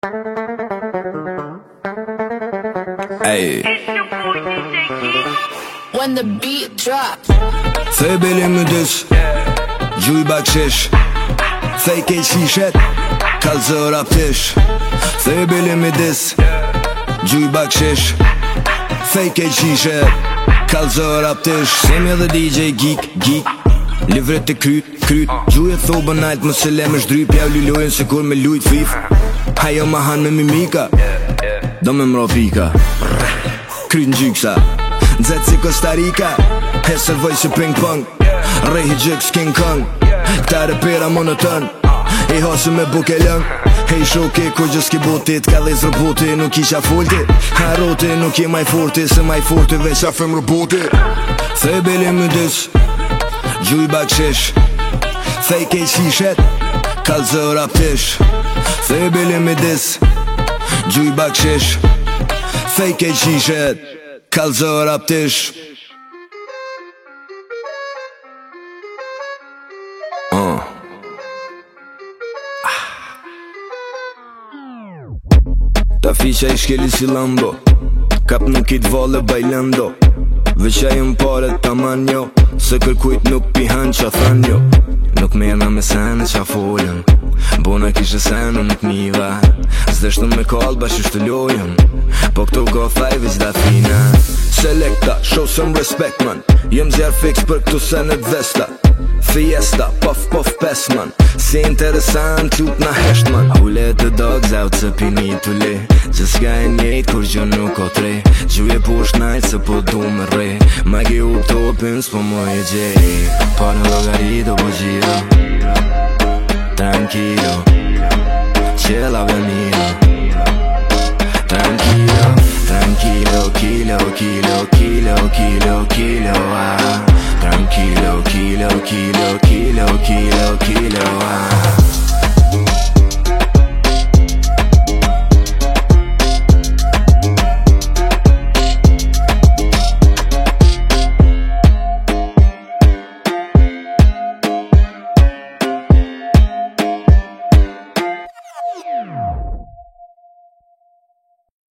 Hey. When the beat drops. Thej beli më dys, gjuj bakshish. Thej kej shishet, kalzër aptish. Thej beli më dys, gjuj bakshish. Thej kej shishet, kalzër aptish. Semi edhe DJ geek livret e kryt Gjuj e thobën najt më se le me shdryp. Ja lulojnë se kur me lujt fif. Hajo ma han me mimika, do me mro pika. Kryt në gjyksa, nxet si Costa Rica. E servoj si ping pong, rejhi gjyk s'kin kong. Këta repera monoton, i hasu me buke lëng. Hej shoke kur gjë s'ki botit, ka dhez roboti, nuk isha folti. Haroti, nuk je maj forti, se maj forti veç a fem roboti. Thej beli më dys, gjuj bakshish. Thej kej shishet, kalzër aptish. Thej beli më dys, gjuj bakshish. Thej kej shishet, kalzër aptish. Ta fiqa i shkeli si Lambo, kap nuk i t'vale bajlando. Veqa jem pare ta manjo, se kërkujt nuk pihan qa than jo. Nuk merna me sene qa folën, bona kishe sene nuk miva. Zdeshtu me kall bashkë të lojën, po këto gofaj veç da fina. Selekta, show some respect man, jem zjarë fix për këtu senet vesta. Fiesta, puff pesman, si interesant lut na hesht man. Ule të dogs out se pini të le, që s'ka e njejt kur gjë nuk o tre. Gjuje posh najt se po du me re, ma gi u topin s'po moj e gjej. Pa në logarito po gjiro, tranquilo, qela veniro.